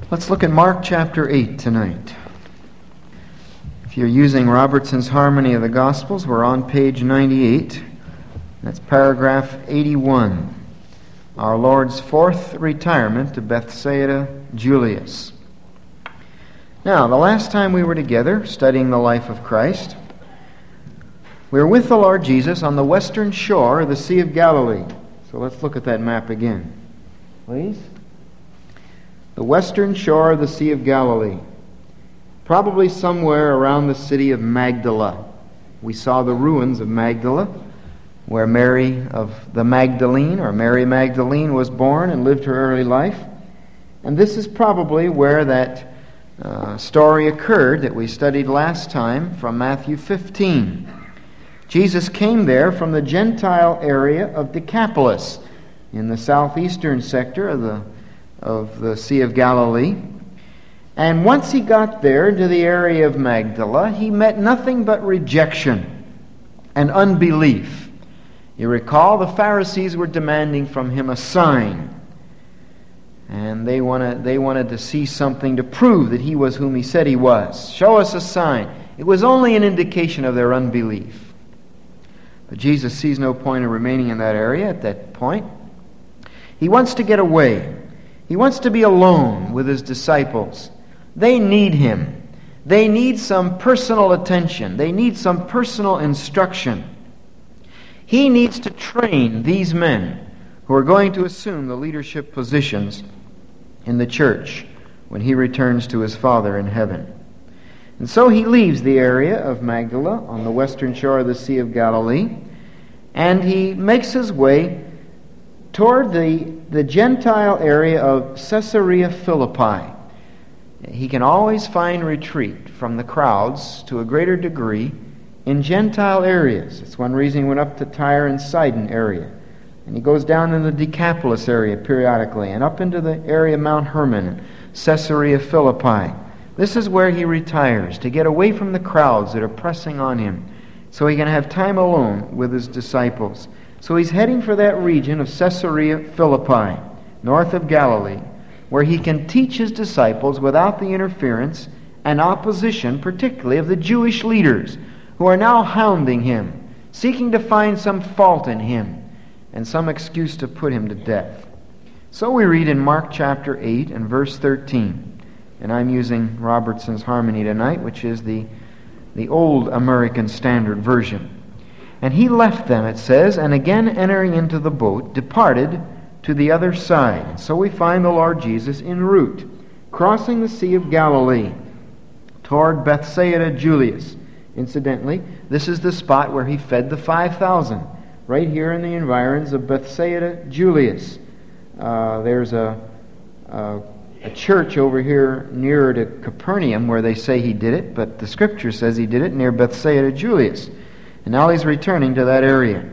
Let's look at Mark chapter 8 tonight. If you're using Robertson's Harmony of the Gospels, we're on page 98. That's paragraph 81. Our Lord's fourth retirement to Bethsaida Julius. Now, the last time we were together studying the life of Christ, we were with the Lord Jesus on the western shore of the Sea of Galilee. So let's look at that map again, please. The western shore of the Sea of Galilee, probably somewhere around the city of Magdala. We saw the ruins of Magdala, where Mary of the Magdalene, or Mary Magdalene, was born and lived her early life. And this is probably where that story occurred that we studied last time from Matthew 15. Jesus came there from the Gentile area of Decapolis in the southeastern sector of the Sea of Galilee. And once he got there into the area of Magdala, he met nothing but rejection and unbelief. You recall the Pharisees were demanding from him a sign. And they wanted to see something to prove that he was whom he said he was. Show us a sign. It was only an indication of their unbelief. But Jesus sees no point in remaining in that area at that point. He wants to get away. He wants to be alone with his disciples. They need him. They need some personal attention. They need some personal instruction. He needs to train these men who are going to assume the leadership positions in the church when he returns to his Father in heaven. And so he leaves the area of Magdala on the western shore of the Sea of Galilee, and he makes his way toward the Gentile area of Caesarea Philippi. He can always find retreat from the crowds to a greater degree in Gentile areas. It's one reason he went up to Tyre and Sidon area. And he goes down in the Decapolis area periodically and up into the area of Mount Hermon, Caesarea Philippi. This is where he retires, to get away from the crowds that are pressing on him, so he can have time alone with his disciples. So he's heading for that region of Caesarea Philippi, north of Galilee, where he can teach his disciples without the interference and opposition, particularly of the Jewish leaders, who are now hounding him, seeking to find some fault in him and some excuse to put him to death. So we read in Mark chapter 8 and verse 13. And I'm using Robertson's Harmony tonight, which is the old American Standard Version. And he left them, it says, and again entering into the boat, departed to the other side. And so we find the Lord Jesus en route, crossing the Sea of Galilee toward Bethsaida Julius. Incidentally, this is the spot where he fed the 5,000, right here in the environs of Bethsaida Julius. There's a church over here nearer to Capernaum where they say he did it, but the Scripture says he did it near Bethsaida Julius. And now he's returning to that area.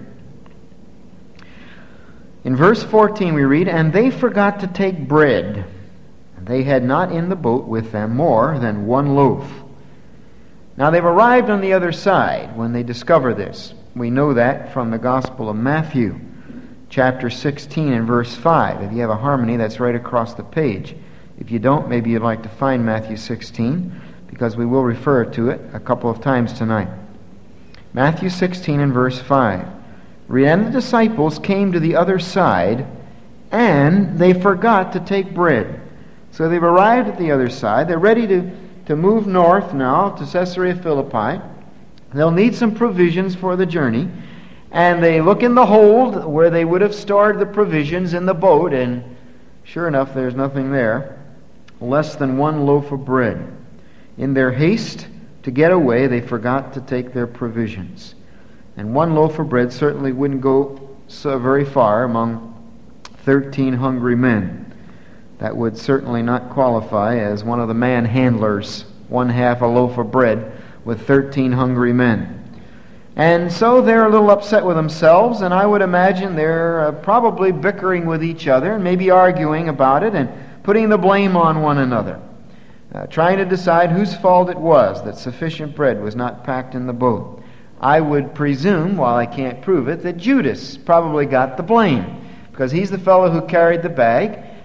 In verse 14 we read, "And they forgot to take bread. And they had not in the boat with them more than one loaf." Now they've arrived on the other side when they discover this. We know that from the Gospel of Matthew, chapter 16 and verse 5. If you have a harmony, that's right across the page. If you don't, maybe you'd like to find Matthew 16, because we will refer to it a couple of times tonight. Matthew 16 and verse 5. Read, "And the disciples came to the other side, and they forgot to take bread." So they've arrived at the other side. They're ready to move north now to Caesarea Philippi. They'll need some provisions for the journey. And they look in the hold where they would have stored the provisions in the boat, and sure enough, there's nothing there. Less than one loaf of bread. In their haste to get away, they forgot to take their provisions. And one loaf of bread certainly wouldn't go so very far among 13 hungry men. That would certainly not qualify as one of the man-handlers, one half a loaf of bread with 13 hungry men. And so they're a little upset with themselves, and I would imagine they're probably bickering with each other and maybe arguing about it and putting the blame on one another, trying to decide whose fault it was that sufficient bread was not packed in the boat. I would presume, while I can't prove it, that Judas probably got the blame, because he's the fellow who carried the bag,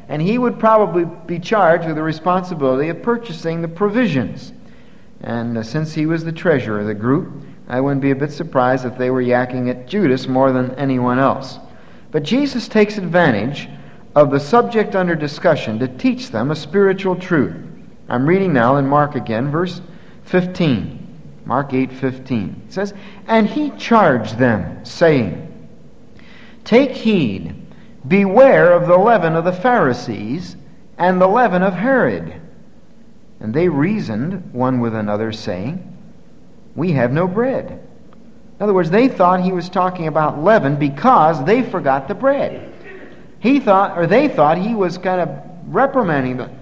and he would probably be charged with the responsibility of purchasing the provisions. And since he was the treasurer of the group, I wouldn't be a bit surprised if they were yakking at Judas more than anyone else. But Jesus takes advantage of the subject under discussion to teach them a spiritual truth. I'm reading now in Mark again, verse 15. Mark 8:15. It says, "And he charged them, saying, Take heed, beware of the leaven of the Pharisees and the leaven of Herod. And they reasoned one with another, saying, We have no bread." In other words, they thought he was talking about leaven because they forgot the bread. They thought he was kind of reprimanding them,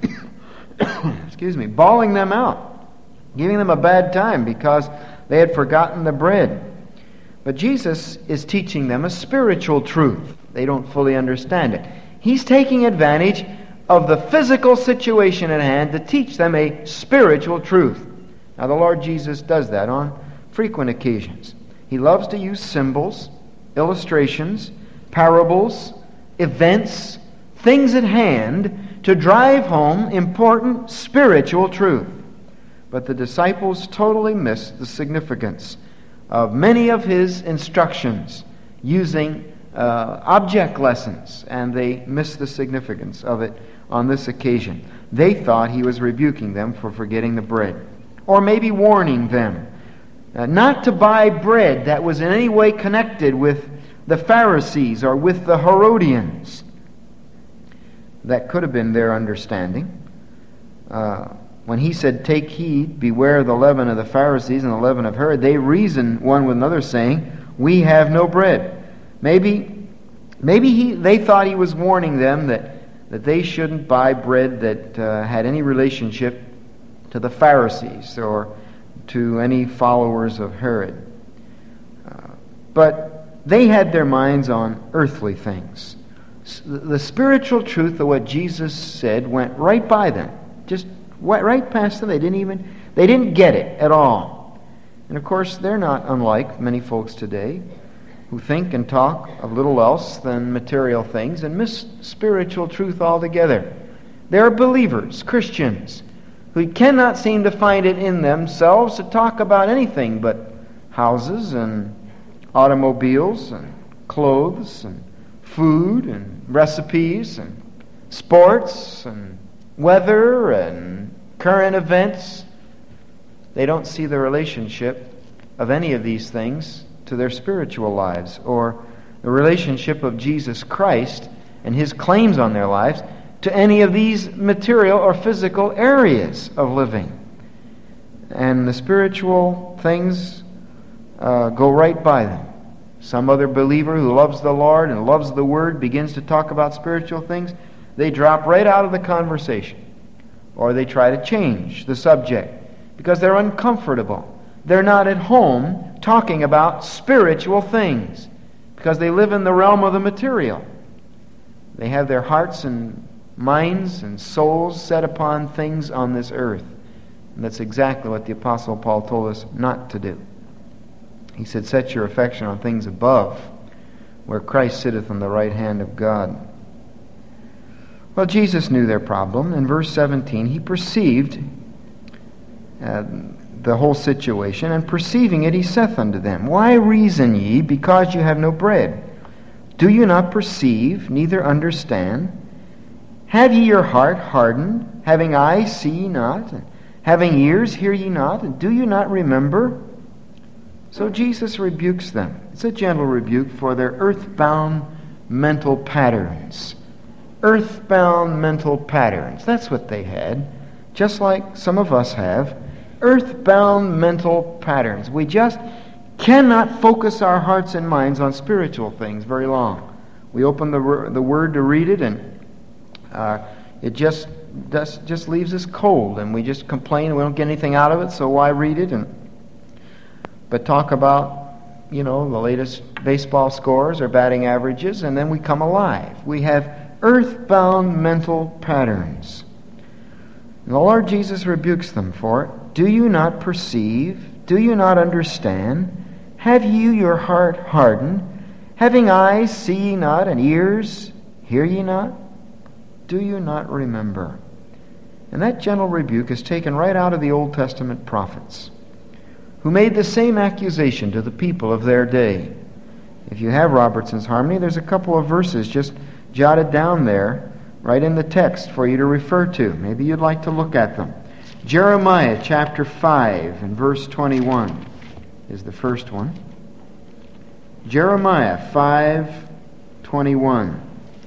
bawling them out, giving them a bad time because they had forgotten the bread. But Jesus is teaching them a spiritual truth. They don't fully understand it. He's taking advantage of the physical situation at hand to teach them a spiritual truth. Now, the Lord Jesus does that on frequent occasions. He loves to use symbols, illustrations, parables, events, things at hand to drive home important spiritual truth. But the disciples totally missed the significance of many of his instructions using object lessons, and they missed the significance of it on this occasion. They thought he was rebuking them for forgetting the bread, or maybe warning them not to buy bread that was in any way connected with the Pharisees or with the Herodians. That could have been their understanding. When he said, "Take heed, beware of the leaven of the Pharisees and the leaven of Herod," they reasoned one with another, saying, "We have no bread." Maybe they thought he was warning them that they shouldn't buy bread that had any relationship to the Pharisees or to any followers of Herod. But they had their minds on earthly things. The spiritual truth of what Jesus said went right by them, just went right past them. They didn't get it at all. And of course, they're not unlike many folks today who think and talk of little else than material things and miss spiritual truth altogether. There are believers, Christians, who cannot seem to find it in themselves to talk about anything but houses and automobiles and clothes and food and recipes and sports and weather and current events. They don't see the relationship of any of these things to their spiritual lives, or the relationship of Jesus Christ and his claims on their lives to any of these material or physical areas of living. And the spiritual things go right by them. Some other believer who loves the Lord and loves the Word begins to talk about spiritual things, they drop right out of the conversation. Or they try to change the subject because they're uncomfortable. They're not at home talking about spiritual things because they live in the realm of the material. They have their hearts and minds and souls set upon things on this earth. And that's exactly what the Apostle Paul told us not to do. He said, "Set your affection on things above, where Christ sitteth on the right hand of God." Well, Jesus knew their problem. In verse 17, he perceived the whole situation, and perceiving it, he saith unto them, "Why reason ye, because you have no bread? Do you not perceive, neither understand? Have ye your heart hardened? Having eyes, see ye not? And having ears, hear ye not? And do you not remember?" So Jesus rebukes them. It's a gentle rebuke for their earthbound mental patterns. Earthbound mental patterns. That's what they had, just like some of us have. Earthbound mental patterns. We just cannot focus our hearts and minds on spiritual things very long. We open the Word to read it, and it just leaves us cold, and we just complain we don't get anything out of it, so why read it? But talk about, the latest baseball scores or batting averages, and then we come alive. We have earthbound mental patterns. And the Lord Jesus rebukes them for it. Do you not perceive? Do you not understand? Have you your heart hardened? Having eyes, see ye not, and ears, hear ye not? Do you not remember? And that gentle rebuke is taken right out of the Old Testament prophets, who made the same accusation to the people of their day. If you have Robertson's Harmony, there's a couple of verses just jotted down there, right in the text for you to refer to. Maybe you'd like to look at them. Jeremiah chapter 5 and verse 21 is the first one. Jeremiah 5:21.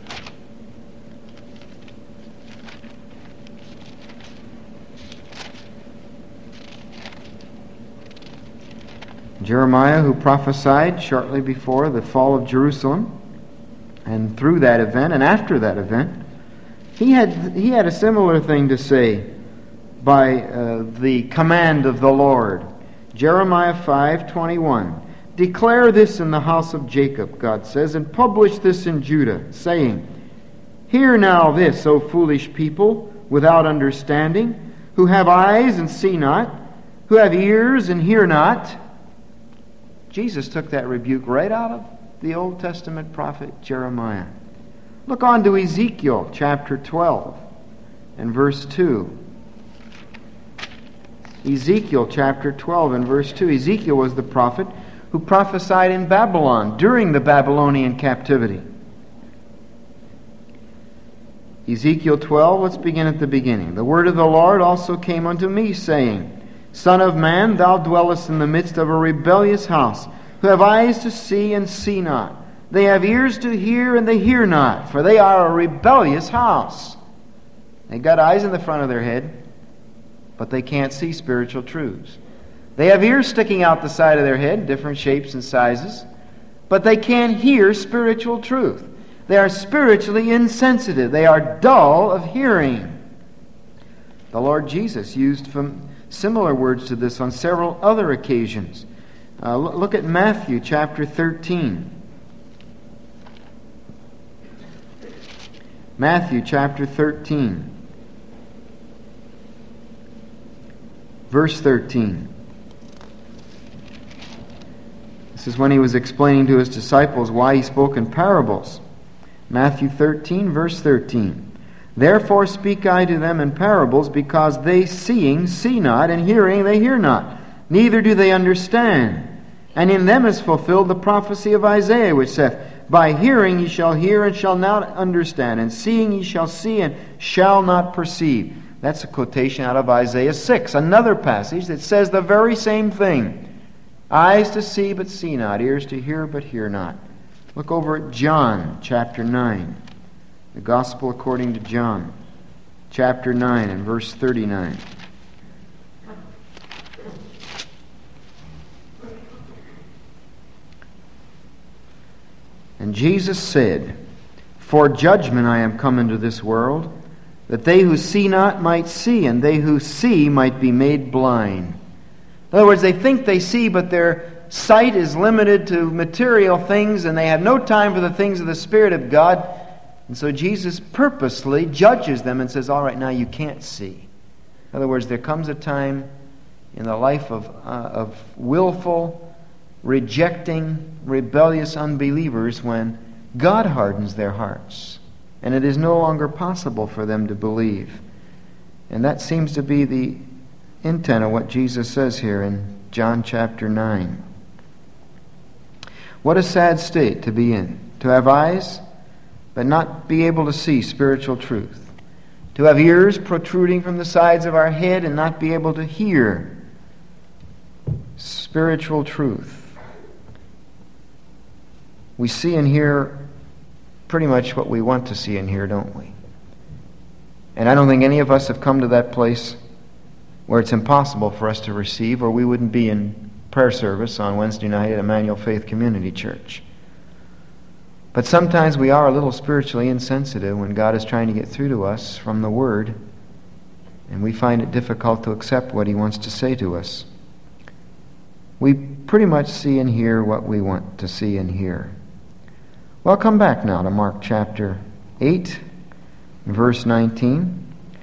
Jeremiah, who prophesied shortly before the fall of Jerusalem, and through that event and after that event, he had a similar thing to say by the command of the Lord. Jeremiah 5:21. Declare this in the house of Jacob, God says, and publish this in Judah, saying, Hear now this, O foolish people, without understanding, who have eyes and see not, who have ears and hear not. Jesus took that rebuke right out of the Old Testament prophet Jeremiah. Look on to Ezekiel chapter 12 and verse 2. Ezekiel chapter 12 and verse 2. Ezekiel was the prophet who prophesied in Babylon during the Babylonian captivity. Ezekiel 12, let's begin at the beginning. The word of the Lord also came unto me, saying, Son of man, thou dwellest in the midst of a rebellious house, who have eyes to see and see not. They have ears to hear and they hear not, for they are a rebellious house. They got eyes in the front of their head, but they can't see spiritual truths. They have ears sticking out the side of their head, different shapes and sizes, but they can't hear spiritual truth. They are spiritually insensitive. They are dull of hearing. The Lord Jesus used similar words to this on several other occasions. Look at Matthew chapter 13. Matthew chapter 13. Verse 13. This is when he was explaining to his disciples why he spoke in parables. Matthew 13, verse 13. Therefore speak I to them in parables, because they seeing see not, and hearing they hear not, neither do they understand. And in them is fulfilled the prophecy of Isaiah, which saith, By hearing ye shall hear, and shall not understand, and seeing ye shall see, and shall not perceive. That's a quotation out of Isaiah 6, another passage that says the very same thing. Eyes to see, but see not, ears to hear, but hear not. Look over at John chapter 9. The Gospel according to John, chapter 9 and verse 39. And Jesus said, For judgment I am come into this world, that they who see not might see, and they who see might be made blind. In other words, they think they see, but their sight is limited to material things, and they have no time for the things of the Spirit of God. And so Jesus purposely judges them and says, all right, now you can't see. In other words, there comes a time in the life of willful, rejecting, rebellious unbelievers when God hardens their hearts, and it is no longer possible for them to believe. And that seems to be the intent of what Jesus says here in John chapter 9. What a sad state to be in. To have eyes, but not be able to see spiritual truth. To have ears protruding from the sides of our head and not be able to hear spiritual truth. We see and hear pretty much what we want to see and hear, don't we? And I don't think any of us have come to that place where it's impossible for us to receive, or we wouldn't be in prayer service on Wednesday night at Emmanuel Faith Community Church. But sometimes we are a little spiritually insensitive when God is trying to get through to us from the Word, and we find it difficult to accept what He wants to say to us. We pretty much see and hear what we want to see and hear. Well, come back now to Mark chapter 8, verse 19.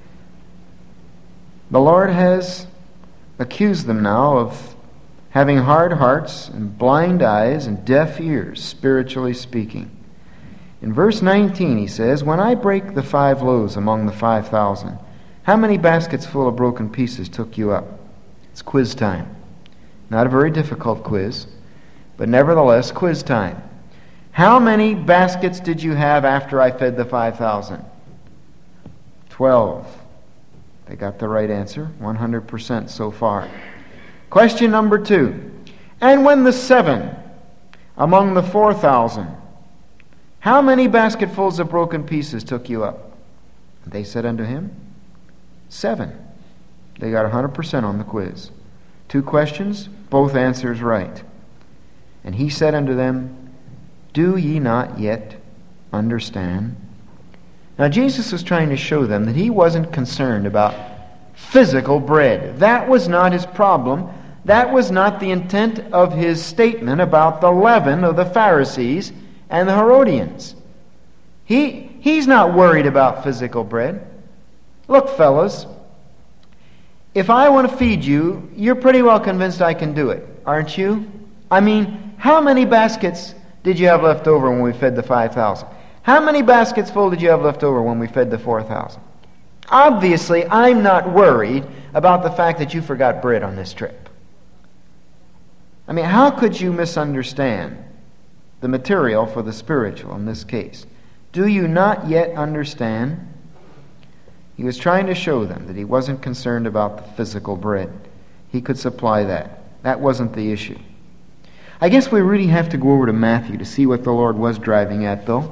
The Lord has accused them now of having hard hearts and blind eyes and deaf ears, spiritually speaking. In verse 19 he says, "When I break the 5 loaves among the 5,000, how many baskets full of broken pieces took you up?" It's quiz time. Not a very difficult quiz, but nevertheless quiz time. How many baskets did you have after I fed the 5,000? 12. They got the right answer, 100% so far. Question number 2. "And when the 7 among the 4,000, how many basketfuls of broken pieces took you up?" They said unto him, 7. They got 100% on the quiz. 2 questions, both answers right. "And he said unto them, Do ye not yet understand?" Now Jesus was trying to show them that he wasn't concerned about physical bread. That was not his problem. That was not the intent of his statement about the leaven of the Pharisees and the Herodians. He's not worried about physical bread. Look, fellas, if I want to feed you, you're pretty well convinced I can do it, aren't you? I mean, how many baskets did you have left over when we fed the 5,000? How many baskets full did you have left over when we fed the 4,000? Obviously, I'm not worried about the fact that you forgot bread on this trip. I mean, how could you misunderstand the material for the spiritual in this case? Do you not yet understand? He was trying to show them that he wasn't concerned about the physical bread. He could supply that. That wasn't the issue. I guess we really have to go over to Matthew to see what the Lord was driving at, though.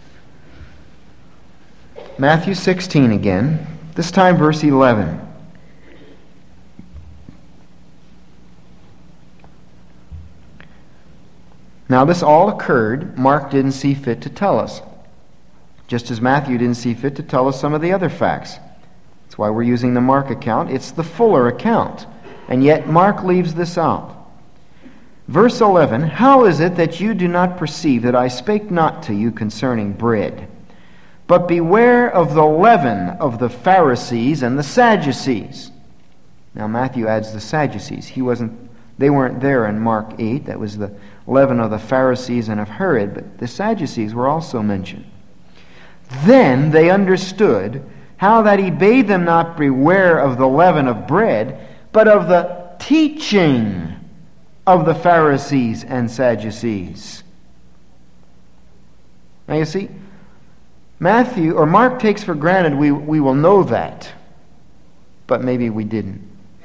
Matthew 16 again, this time verse 11. Now this all occurred, Mark didn't see fit to tell us, just as Matthew didn't see fit to tell us some of the other facts. That's why we're using the Mark account. It's the fuller account, and yet Mark leaves this out. Verse 11, "How is it that you do not perceive that I spake not to you concerning bread? But beware of the leaven of the Pharisees and the Sadducees." Now Matthew adds the Sadducees. They weren't there in Mark 8. That was the leaven of the Pharisees and of Herod, but the Sadducees were also mentioned. "Then they understood how that he bade them not beware of the leaven of bread, but of the teaching of the Pharisees and Sadducees." Now you see, Mark takes for granted we will know that, but maybe we didn't.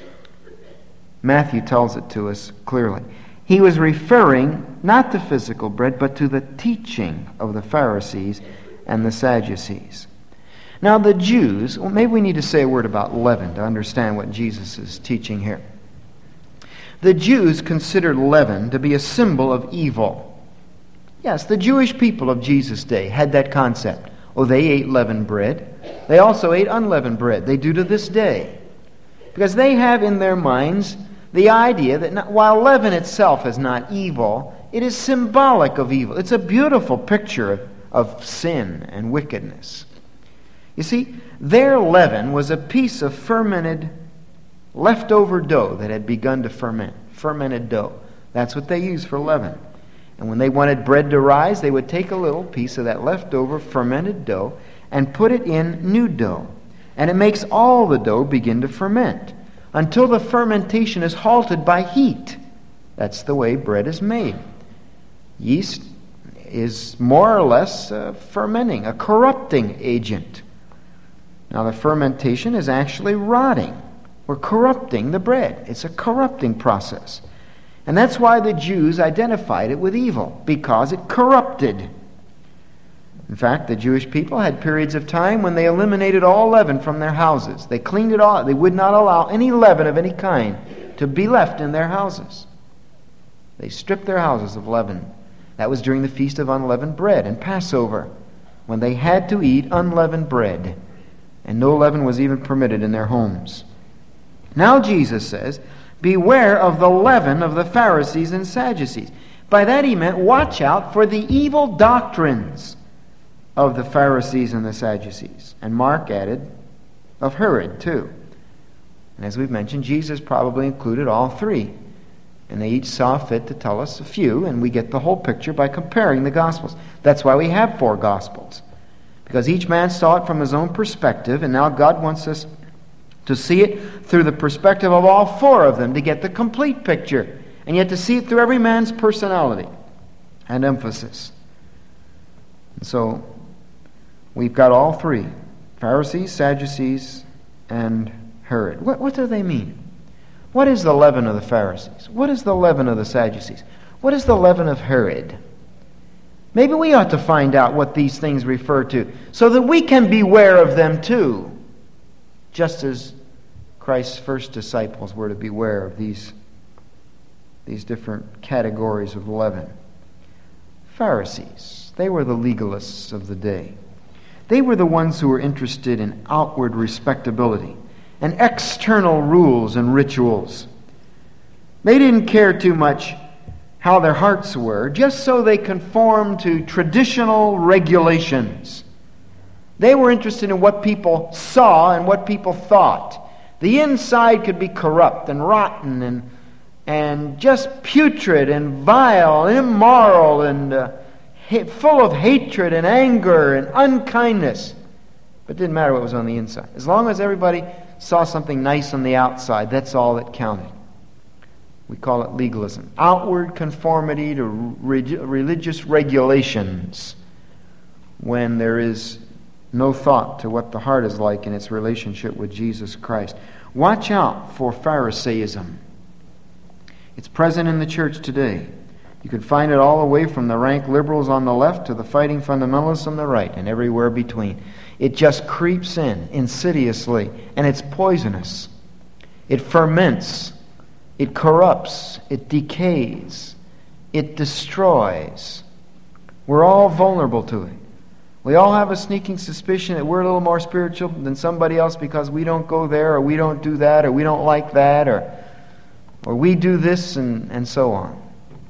Matthew tells it to us clearly. He was referring not to physical bread, but to the teaching of the Pharisees and the Sadducees. Now the Jews, maybe we need to say a word about leaven to understand what Jesus is teaching here. The Jews considered leaven to be a symbol of evil. Yes, the Jewish people of Jesus' day had that concept. Oh, they ate leavened bread. They also ate unleavened bread. They do to this day. Because they have in their minds the idea that while leaven itself is not evil, it is symbolic of evil. It's a beautiful picture of sin and wickedness. You see, their leaven was a piece of fermented, leftover dough that had begun to ferment. Fermented dough. That's what they used for leaven. And when they wanted bread to rise, they would take a little piece of that leftover fermented dough and put it in new dough. And it makes all the dough begin to ferment until the fermentation is halted by heat. That's the way bread is made. Yeast is more or less fermenting, a corrupting agent. Now the fermentation is actually rotting. We're corrupting the bread. It's a corrupting process. And that's why the Jews identified it with evil, because it corrupted. In fact, the Jewish people had periods of time when they eliminated all leaven from their houses. They cleaned it all. They would not allow any leaven of any kind to be left in their houses. They stripped their houses of leaven. That was during the Feast of Unleavened Bread and Passover, when they had to eat unleavened bread, and no leaven was even permitted in their homes. Now Jesus says, beware of the leaven of the Pharisees and Sadducees. By that he meant, watch out for the evil doctrines of the Pharisees and the Sadducees. And Mark added, of Herod too. And as we've mentioned, Jesus probably included all three. And they each saw fit to tell us a few, and we get the whole picture by comparing the Gospels. That's why we have 4 Gospels. Because each man saw it from his own perspective, and now God wants us to see it through the perspective of all 4 of them to get the complete picture, and yet to see it through every man's personality and emphasis. And so, we've got all 3, Pharisees, Sadducees, and Herod. What do they mean? What is the leaven of the Pharisees? What is the leaven of the Sadducees? What is the leaven of Herod? Maybe we ought to find out what these things refer to, so that we can beware of them too, just as Christ's first disciples were to beware of these different categories of leaven. Pharisees, they were the legalists of the day. They were the ones who were interested in outward respectability and external rules and rituals. They didn't care too much how their hearts were, just so they conformed to traditional regulations. They were interested in what people saw and what people thought. The inside could be corrupt and rotten and just putrid and vile and immoral and full of hatred and anger and unkindness. But it didn't matter what was on the inside. As long as everybody saw something nice on the outside, that's all that counted. We call it legalism. Outward conformity to religious regulations when there is no thought to what the heart is like in its relationship with Jesus Christ. Watch out for Pharisaism. It's present in the church today. You can find it all the way from the rank liberals on the left to the fighting fundamentalists on the right and everywhere between. It just creeps in insidiously, and it's poisonous. It ferments. It corrupts. It decays. It destroys. We're all vulnerable to it. We all have a sneaking suspicion that we're a little more spiritual than somebody else because we don't go there, or we don't do that, or we don't like that, or we do this, and so on.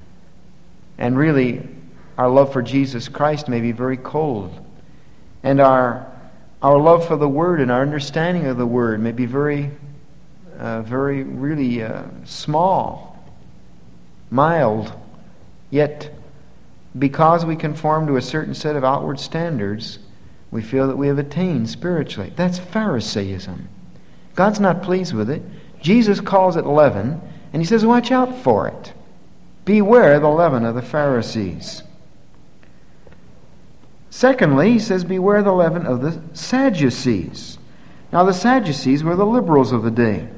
And really, our love for Jesus Christ may be very cold. And our love for the Word and our understanding of the Word may be very small, mild. Yet, because we conform to a certain set of outward standards, we feel that we have attained spiritually. That's Pharisaism. God's not pleased with it. Jesus calls it leaven, and He says, watch out for it. Beware the leaven of the Pharisees. Secondly, He says, beware the leaven of the Sadducees. Now, the Sadducees were the liberals of the day.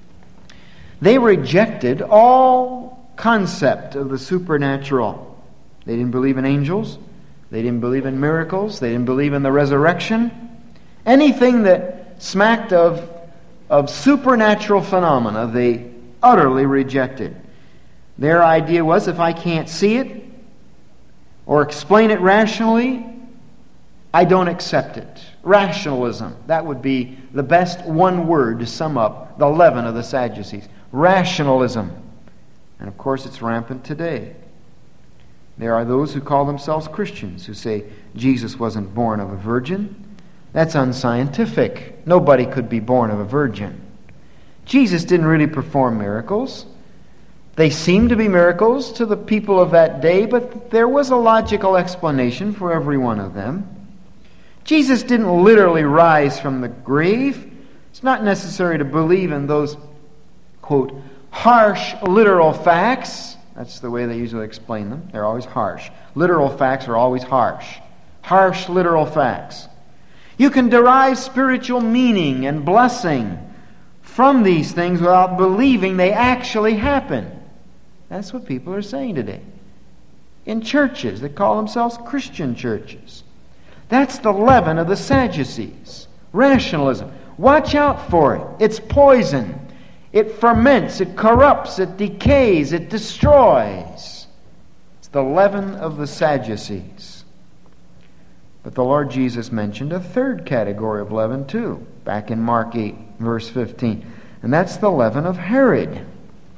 They rejected all concept of the supernatural. They didn't believe in angels. They didn't believe in miracles. They didn't believe in the resurrection. Anything that smacked of supernatural phenomena, they utterly rejected. Their idea was, if I can't see it or explain it rationally, I don't accept it. Rationalism. That would be the best one word to sum up the leaven of the Sadducees. Rationalism. And of course it's rampant today. There are those who call themselves Christians who say Jesus wasn't born of a virgin. That's unscientific. Nobody could be born of a virgin. Jesus didn't really perform miracles. They seemed to be miracles to the people of that day, but there was a logical explanation for every one of them. Jesus didn't literally rise from the grave. It's not necessary to believe in those, quote, harsh literal facts. That's the way they usually explain them. They're always harsh. Literal facts are always harsh. Harsh literal facts. You can derive spiritual meaning and blessing from these things without believing they actually happen. That's what people are saying today. In churches that call themselves Christian churches. That's the leaven of the Sadducees. Rationalism. Watch out for it. It's poison. It ferments, it corrupts, it decays, it destroys. It's the leaven of the Sadducees. But the Lord Jesus mentioned a third category of leaven too, back in Mark 8, verse 15. And that's the leaven of Herod.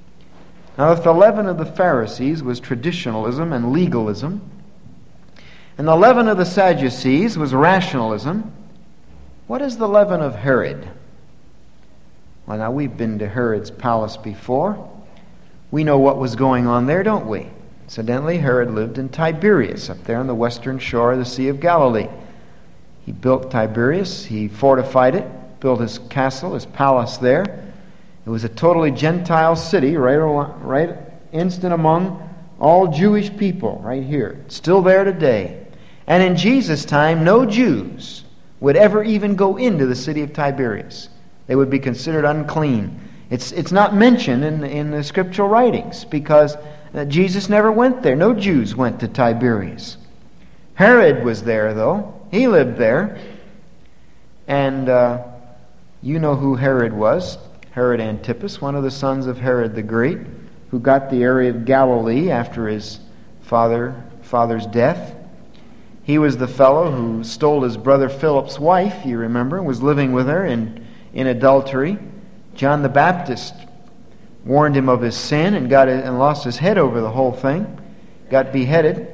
Now, if the leaven of the Pharisees was traditionalism and legalism, and the leaven of the Sadducees was rationalism, what is the leaven of Herod? Well, now, we've been to Herod's palace before. We know what was going on there, don't we? Incidentally, Herod lived in Tiberias, up there on the western shore of the Sea of Galilee. He built Tiberias, he fortified it, built his castle, his palace there. It was a totally Gentile city, right instant among all Jewish people, right here. It's still there today. And in Jesus' time, no Jews would ever even go into the city of Tiberias. They would be considered unclean. It's not mentioned in the scriptural writings because Jesus never went there. No Jews went to Tiberias. Herod was there, though. He lived there. And you know who Herod was. Herod Antipas, one of the sons of Herod the Great, who got the area of Galilee after his father's death. He was the fellow who stole his brother Philip's wife, you remember, was living with her in adultery. John the Baptist warned him of his sin and lost his head over the whole thing, got beheaded.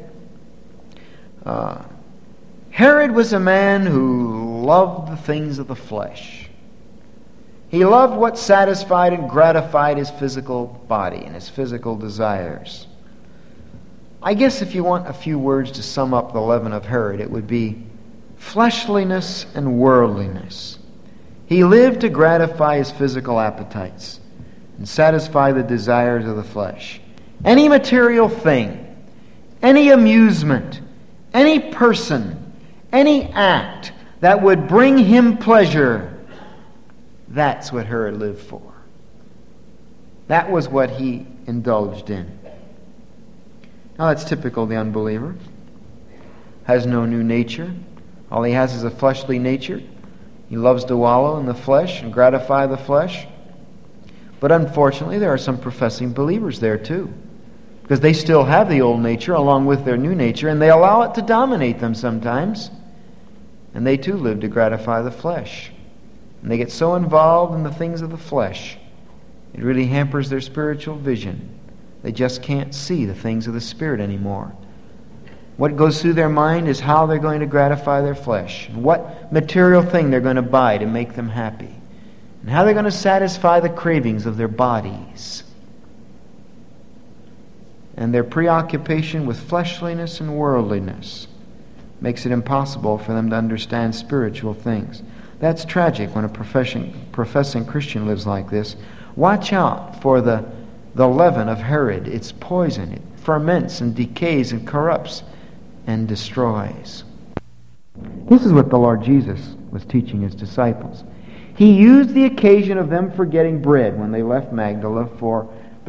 Herod was a man who loved the things of the flesh. He loved what satisfied and gratified his physical body and his physical desires. I guess if you want a few words to sum up the leaven of Herod, it would be fleshliness and worldliness. He lived to gratify his physical appetites and satisfy the desires of the flesh. Any material thing, any amusement, any person, any act that would bring him pleasure, that's what Herod lived for. That was what he indulged in. Now that's typical of the unbeliever. Has no new nature. All he has is a fleshly nature. He loves to wallow in the flesh and gratify the flesh. But unfortunately, there are some professing believers there too. Because they still have the old nature along with their new nature, and they allow it to dominate them sometimes. And they too live to gratify the flesh. And they get so involved in the things of the flesh, it really hampers their spiritual vision. They just can't see the things of the Spirit anymore. What goes through their mind is how they're going to gratify their flesh, and what material thing they're going to buy to make them happy, and how they're going to satisfy the cravings of their bodies. And their preoccupation with fleshliness and worldliness makes it impossible for them to understand spiritual things. That's tragic when a professing Christian lives like this. Watch out for the leaven of Herod. It's poison. It ferments and decays and corrupts and destroys. This is what the Lord Jesus was teaching his disciples. He used the occasion of them forgetting bread when they left Magdala for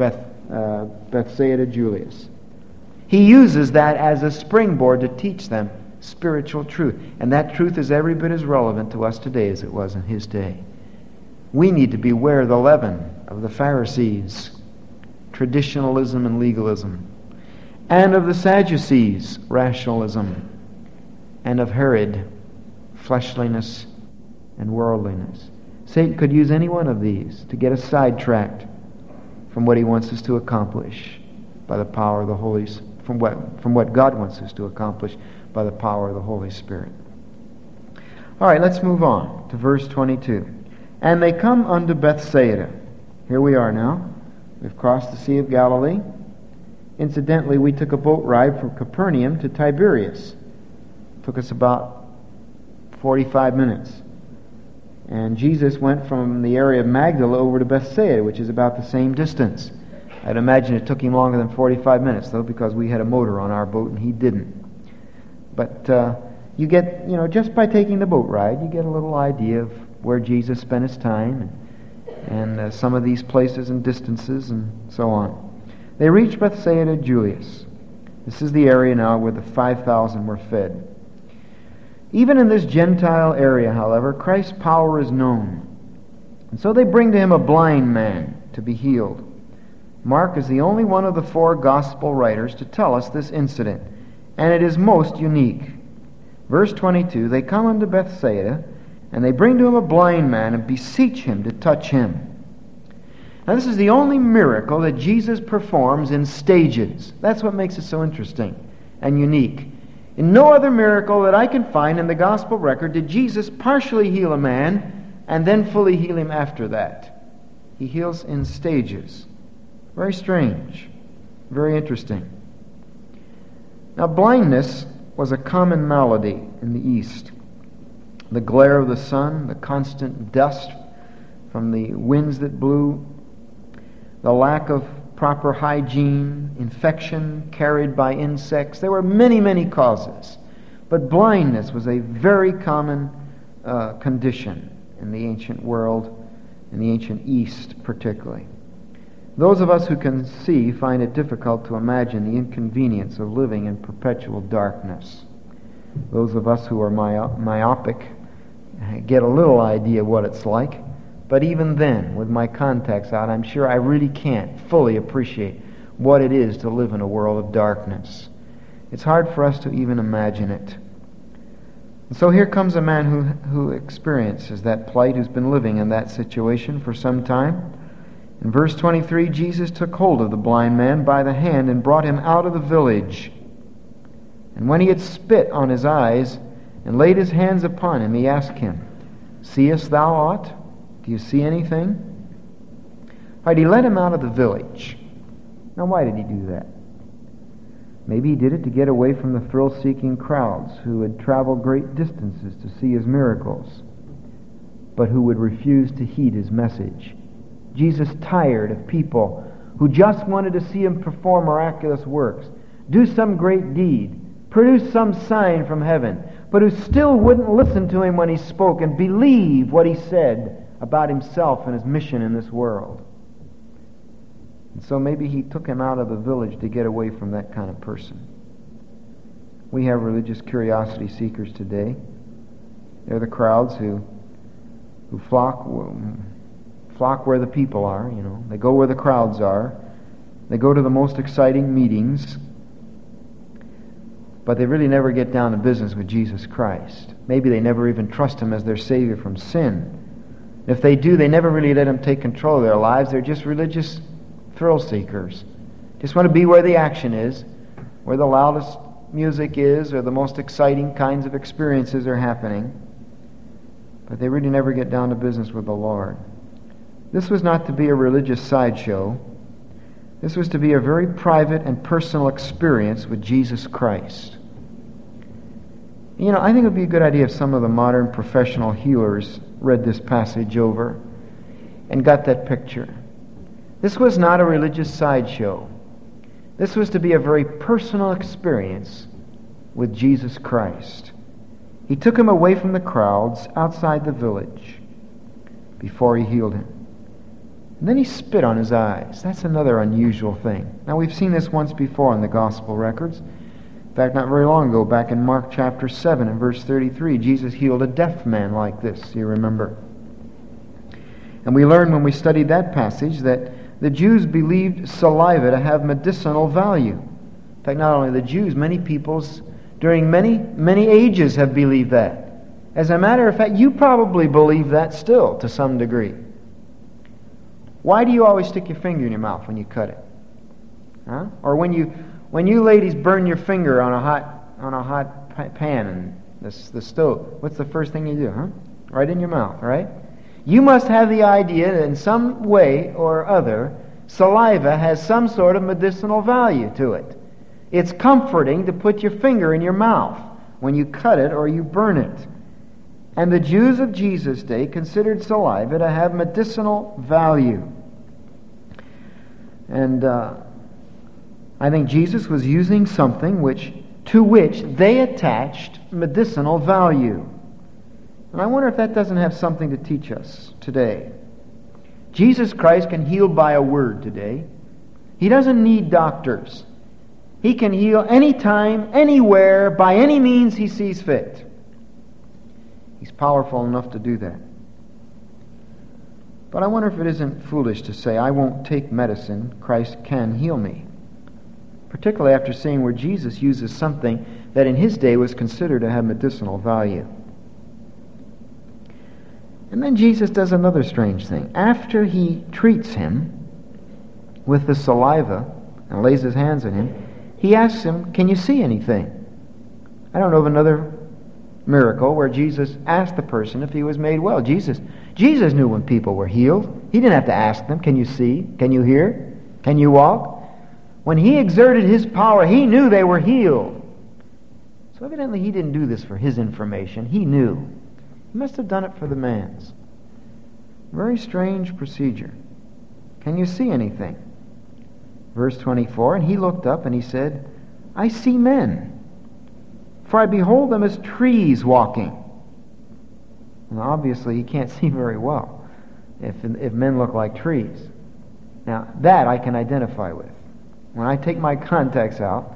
Bethsaida Julius. He uses that as a springboard to teach them spiritual truth. And that truth is every bit as relevant to us today as it was in his day. We need to beware of the leaven of the Pharisees, traditionalism and legalism, and of the Sadducees, rationalism, and of Herod, fleshliness and worldliness. Satan could use any one of these to get us sidetracked from what he wants us to accomplish by the power of the Holy Spirit, from what God wants us to accomplish by the power of the Holy Spirit. All right, let's move on to verse 22. And they come unto Bethsaida. Here we are now. We've crossed the Sea of Galilee. Incidentally, we took a boat ride from Capernaum to Tiberias. It took us about 45 minutes. And Jesus went from the area of Magdala over to Bethsaida, which is about the same distance. I'd imagine it took him longer than 45 minutes, though, because we had a motor on our boat and he didn't. But you get, just by taking the boat ride, you get a little idea of where Jesus spent his time and some of these places and distances and so on. They reached Bethsaida Julius. This is the area now where the 5,000 were fed. Even in this Gentile area, however, Christ's power is known. And so they bring to him a blind man to be healed. Mark is the only one of the four gospel writers to tell us this incident, and it is most unique. Verse 22, they come unto Bethsaida, and they bring to him a blind man and beseech him to touch him. Now this is the only miracle that Jesus performs in stages. That's what makes it so interesting and unique. In no other miracle that I can find in the gospel record did Jesus partially heal a man and then fully heal him after that. He heals in stages. Very strange. Very interesting. Now, blindness was a common malady in the East. The glare of the sun, the constant dust from the winds that blew, the lack of proper hygiene, infection carried by insects. There were many, many causes. But blindness was a very common condition in the ancient world, in the ancient East particularly. Those of us who can see find it difficult to imagine the inconvenience of living in perpetual darkness. Those of us who are myopic get a little idea what it's like, but even then, with my contacts out, I'm sure I really can't fully appreciate what it is to live in a world of darkness. It's hard for us to even imagine it. And so here comes a man who experiences that plight, who's been living in that situation for some time. In verse 23, Jesus took hold of the blind man by the hand and brought him out of the village. And when he had spit on his eyes and laid his hands upon him, he asked him, "Seest thou aught? Do you see anything?" All right, he led him out of the village. Now, why did he do that? Maybe he did it to get away from the thrill-seeking crowds who had traveled great distances to see his miracles, but who would refuse to heed his message. Jesus tired of people who just wanted to see him perform miraculous works, do some great deed, produce some sign from heaven, but who still wouldn't listen to him when he spoke and believe what he said about himself and his mission in this world. And so maybe he took him out of the village to get away from that kind of person. We have religious curiosity seekers today. They're the crowds who flock where the people are, you know. They go where the crowds are. They go to the most exciting meetings. But they really never get down to business with Jesus Christ. Maybe they never even trust him as their Savior from sin. If they do, they never really let him take control of their lives. They're just religious thrill seekers. Just want to be where the action is, where the loudest music is, or the most exciting kinds of experiences are happening. But they really never get down to business with the Lord. This was not to be a religious sideshow. This was to be a very private and personal experience with Jesus Christ. You know, I think it would be a good idea if some of the modern professional healers read this passage over and got that picture. This was not a religious sideshow. This was to be a very personal experience with Jesus Christ. He took him away from the crowds outside the village before he healed him. And then he spit on his eyes. That's another unusual thing. Now, we've seen this once before in the gospel records. In fact, not very long ago, back in Mark chapter 7 and verse 33, Jesus healed a deaf man like this, you remember. And we learned when we studied that passage that the Jews believed saliva to have medicinal value. In fact, not only the Jews, many peoples during many ages have believed that. As a matter of fact, you probably believe that still to some degree. Why do you always stick your finger in your mouth when you cut it? Huh? Or when you ladies burn your finger on a hot pan and the stove, what's the first thing you do? Huh? Right in your mouth, right? You must have the idea that in some way or other, saliva has some sort of medicinal value to it. It's comforting to put your finger in your mouth when you cut it or you burn it. And the Jews of Jesus' day considered saliva to have medicinal value. And I think Jesus was using something to which they attached medicinal value. And I wonder if that doesn't have something to teach us today. Jesus Christ can heal by a word today. He doesn't need doctors. He can heal anytime, anywhere, by any means he sees fit. He's powerful enough to do that. But I wonder if it isn't foolish to say, I won't take medicine, Christ can heal me. Particularly after seeing where Jesus uses something that in his day was considered to have medicinal value. And then Jesus does another strange thing. After he treats him with the saliva and lays his hands on him, he asks him, can you see anything? I don't know of another miracle where Jesus asked the person if he was made well. Jesus knew when people were healed. He didn't have to ask them, can you see? Can you hear? Can you walk? When he exerted his power, he knew they were healed. So evidently he didn't do this for his information. He knew. He must have done it for the man's. Very strange procedure. Can you see anything? Verse 24, and he looked up and he said, I see men, for I behold them as trees walking. And obviously he can't see very well if men look like trees. Now that I can identify with. When I take my contacts out,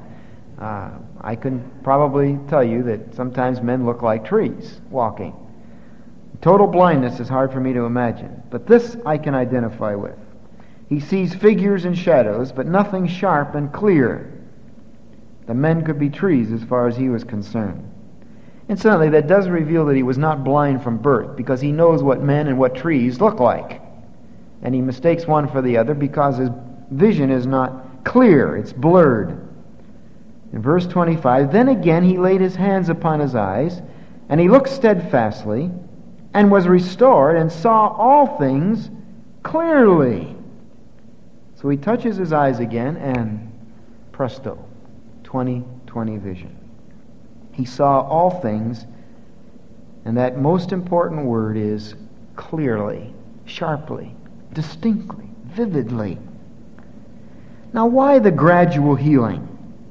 I can probably tell you that sometimes men look like trees walking. Total blindness is hard for me to imagine, but this I can identify with. He sees figures and shadows, but nothing sharp and clear. The men could be trees as far as he was concerned. Incidentally, that does reveal that he was not blind from birth, because he knows what men and what trees look like. And he mistakes one for the other because his vision is not clear, it's blurred. In verse 25, then again he laid his hands upon his eyes, and he looked steadfastly, and was restored, and saw all things clearly. So he touches his eyes again, and presto, 20/20 vision. He saw all things, and that most important word is clearly, sharply, distinctly, vividly. Now, why the gradual healing?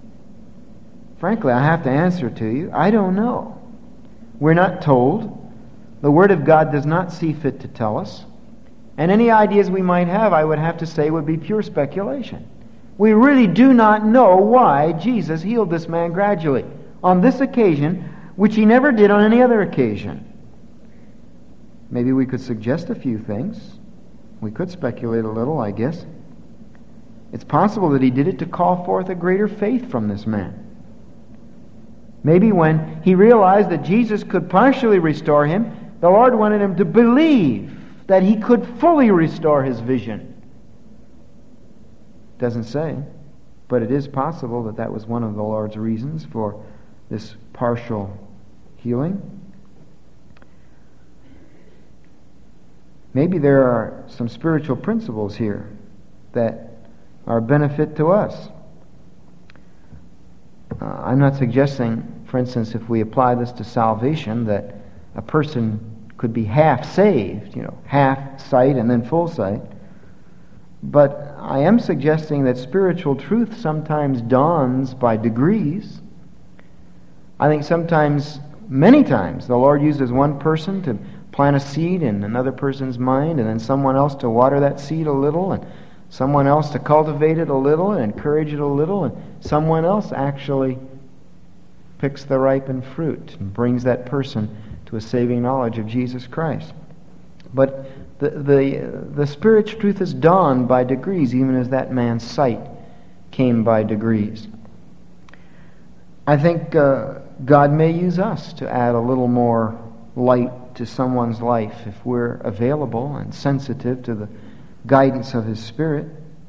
Frankly, I have to answer to you, I don't know. We're not told. The Word of God does not see fit to tell us. And any ideas we might have, I would have to say, would be pure speculation. We really do not know why Jesus healed this man gradually on this occasion, which he never did on any other occasion. Maybe we could suggest a few things. We could speculate a little, I guess. It's possible that he did it to call forth a greater faith from this man. Maybe when he realized that Jesus could partially restore him, the Lord wanted him to believe that he could fully restore his vision. Doesn't say, but it is possible that that was one of the Lord's reasons for this partial healing. Maybe there are some spiritual principles here that are a benefit to us. I'm not suggesting, for instance, if we apply this to salvation, that a person could be half saved, half sight and then full sight. But I am suggesting that spiritual truth sometimes dawns by degrees. I think sometimes, many times, the Lord uses one person to plant a seed in another person's mind, and then someone else to water that seed a little, and someone else to cultivate it a little and encourage it a little, and someone else actually picks the ripened fruit and brings that person to a saving knowledge of Jesus Christ. But the spiritual truth has dawned by degrees, even as that man's sight came by degrees. I think God may use us to add a little more light to someone's life if we're available and sensitive to the guidance of His Spirit.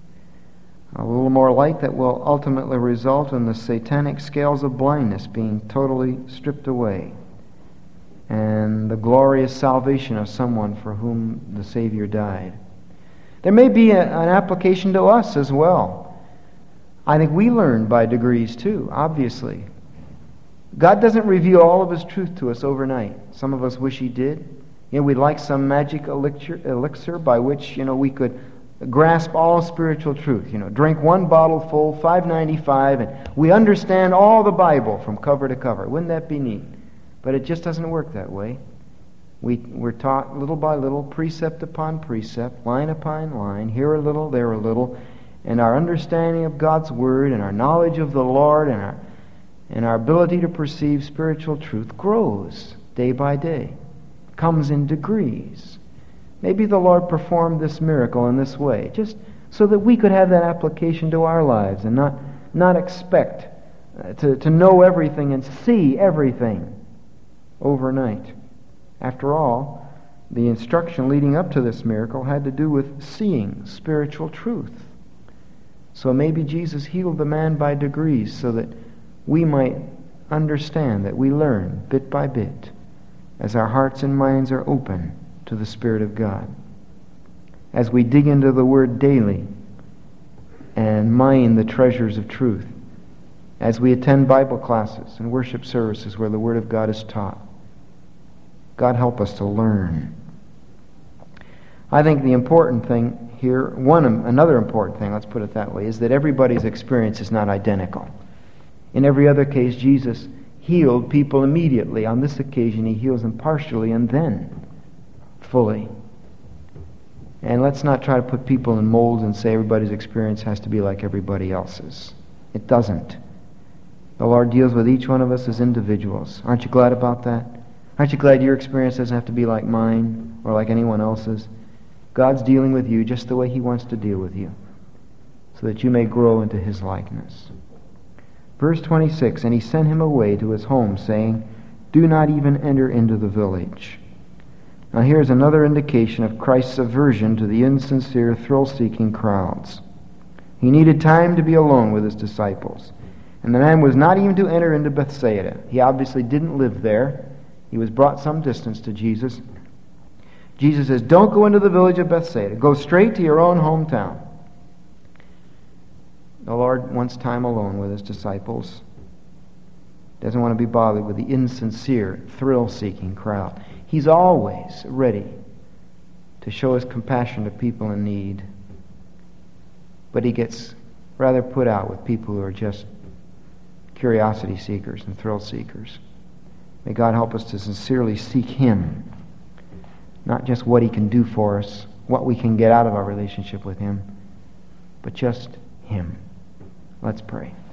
A little more light that will ultimately result in the satanic scales of blindness being totally stripped away, and the glorious salvation of someone for whom the Savior died. There may be an application to us as well. I think we learn by degrees too, obviously. God doesn't reveal all of His truth to us overnight. Some of us wish He did. We'd like some magic elixir by which, we could grasp all spiritual truth. Drink one bottle full, $5.95, and we understand all the Bible from cover to cover. Wouldn't that be neat? But it just doesn't work that way. We're taught little by little, precept upon precept, line upon line, here a little, there a little, and our understanding of God's Word and our knowledge of the Lord and our ability to perceive spiritual truth grows day by day, comes in degrees. Maybe the Lord performed this miracle in this way, just so that we could have that application to our lives and not expect to know everything and see everything overnight. After all, the instruction leading up to this miracle had to do with seeing spiritual truth. So maybe Jesus healed the man by degrees so that we might understand, that we learn bit by bit as our hearts and minds are open to the Spirit of God. As we dig into the Word daily, and mine the treasures of truth as we attend Bible classes and worship services where the Word of God is taught. God help us to learn. I think the important thing here, another important thing, let's put it that way, is that everybody's experience is not identical. In every other case, Jesus healed people immediately. On this occasion, he heals them partially and then fully. And let's not try to put people in molds and say everybody's experience has to be like everybody else's. It doesn't. The Lord deals with each one of us as individuals. Aren't you glad about that? Aren't you glad your experience doesn't have to be like mine or like anyone else's? God's dealing with you just the way He wants to deal with you, so that you may grow into His likeness. Verse 26, and He sent him away to his home, saying, do not even enter into the village. Now here's another indication of Christ's aversion to the insincere, thrill-seeking crowds. He needed time to be alone with His disciples. And the man was not even to enter into Bethsaida. He obviously didn't live there. He was brought some distance to Jesus. Jesus says, don't go into the village of Bethsaida. Go straight to your own hometown. The Lord wants time alone with His disciples. Doesn't want to be bothered with the insincere, thrill-seeking crowd. He's always ready to show His compassion to people in need. But He gets rather put out with people who are just curiosity seekers and thrill seekers. May God help us to sincerely seek Him. Not just what He can do for us, what we can get out of our relationship with Him, but just Him. Let's pray.